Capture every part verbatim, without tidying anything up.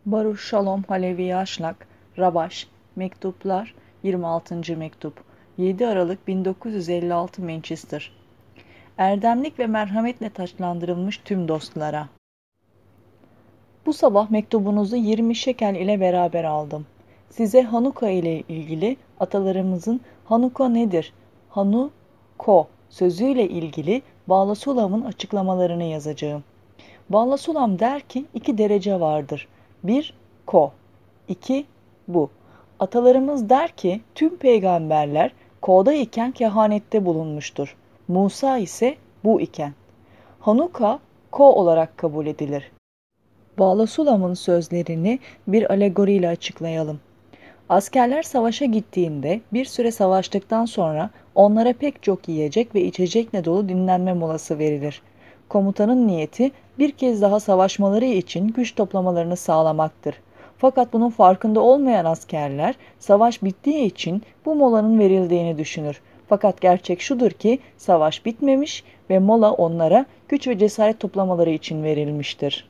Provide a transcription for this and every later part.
Baruch Shalom Halevi Yaşlak, Rabaş, Mektuplar, yirmi altıncı Mektup, yedi Aralık bin dokuz yüz elli altı Manchester. Erdemlik ve merhametle taçlandırılmış tüm dostlara. Bu sabah mektubunuzu yirmi şekel ile beraber aldım. Size Hanuka ile ilgili atalarımızın Hanuka nedir, Hanu-ko sözüyle ilgili Bala Sulam'ın açıklamalarını yazacağım. Bala Sulam der ki iki derece vardır. Bir, ko. İki, bu. Atalarımız der ki tüm peygamberler ko'da iken kehanette bulunmuştur. Musa ise bu iken. Hanuka ko olarak kabul edilir. Bala Sulam'ın sözlerini bir alegoriyle açıklayalım. Askerler savaşa gittiğinde bir süre savaştıktan sonra onlara pek çok yiyecek ve içecekle dolu dinlenme molası verilir. Komutanın niyeti bir kez daha savaşmaları için güç toplamalarını sağlamaktır. Fakat bunun farkında olmayan askerler savaş bittiği için bu molanın verildiğini düşünür. Fakat gerçek şudur ki savaş bitmemiş ve mola onlara güç ve cesaret toplamaları için verilmiştir.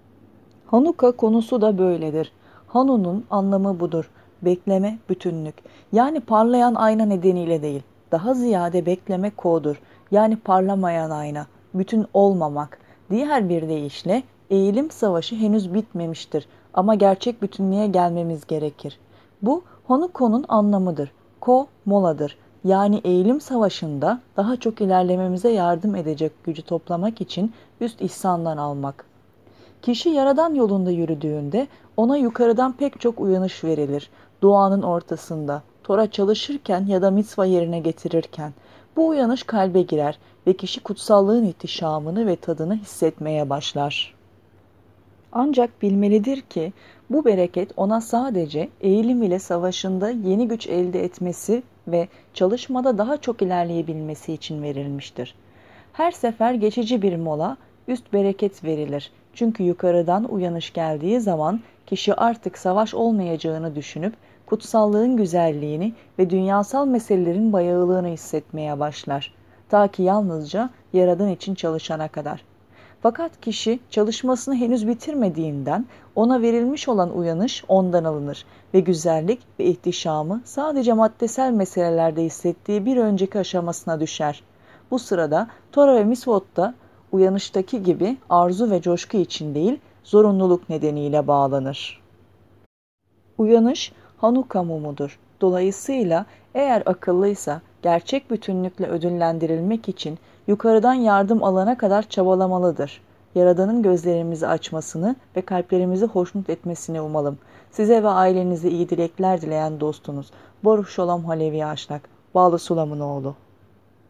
Hanuka konusu da böyledir. Hanu'nun anlamı budur. Bekleme, bütünlük. Yani parlayan ayna nedeniyle değil. Daha ziyade bekleme ko'dur. Yani parlamayan ayna. Bütün olmamak. Diğer bir deyişle eğilim savaşı henüz bitmemiştir. Ama gerçek bütünlüğe gelmemiz gerekir. Bu Hanuko'nun anlamıdır. Ko moladır. Yani eğilim savaşında daha çok ilerlememize yardım edecek gücü toplamak için üst ihsandan almak. Kişi Yaradan yolunda yürüdüğünde ona yukarıdan pek çok uyanış verilir. Duanın ortasında, Tora çalışırken ya da mitzva yerine getirirken. Bu uyanış kalbe girer ve kişi kutsallığın ihtişamını ve tadını hissetmeye başlar. Ancak bilmelidir ki bu bereket ona sadece eğilim ile savaşında yeni güç elde etmesi ve çalışmada daha çok ilerleyebilmesi için verilmiştir. Her sefer geçici bir mola, üst bereket verilir. Çünkü yukarıdan uyanış geldiği zaman kişi artık savaş olmayacağını düşünüp kutsallığın güzelliğini ve dünyasal meselelerin bayağılığını hissetmeye başlar. Ta ki yalnızca Yaradan için çalışana kadar. Fakat kişi çalışmasını henüz bitirmediğinden ona verilmiş olan uyanış ondan alınır ve güzellik ve ihtişamı sadece maddesel meselelerde hissettiği bir önceki aşamasına düşer. Bu sırada Tora ve Misvot'ta uyanıştaki gibi arzu ve coşku için değil, zorunluluk nedeniyle bağlanır. Uyanış Hanuka mumudur. Dolayısıyla eğer akıllıysa gerçek bütünlükle ödüllendirilmek için yukarıdan yardım alana kadar çabalamalıdır. Yaradan'ın gözlerimizi açmasını ve kalplerimizi hoşnut etmesini umalım. Size ve ailenize iyi dilekler dileyen dostunuz. Baruch Shalom Halevi Yaşlak, Bala Sulam'ın oğlu.